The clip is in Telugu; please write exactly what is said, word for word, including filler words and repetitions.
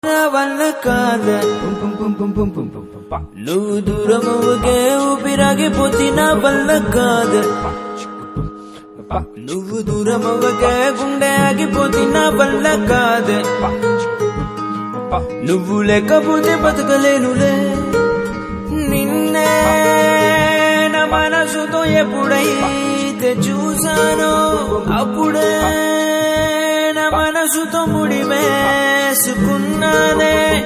వల్ల కాద నువ్వు దూరమవుగే ఊపిరాగిపోతి నా వల్ల కాద నువ్వు దూరమవుగే గుండె ఆగిపోతి నా వల్ల కాద నువ్వు లేకపోతే బతకలేనులే నిన్నే నా మనసుతో ఎప్పుడైతే చూసానో అప్పుడే నా మనసుతో ముడివేసుకున్నానే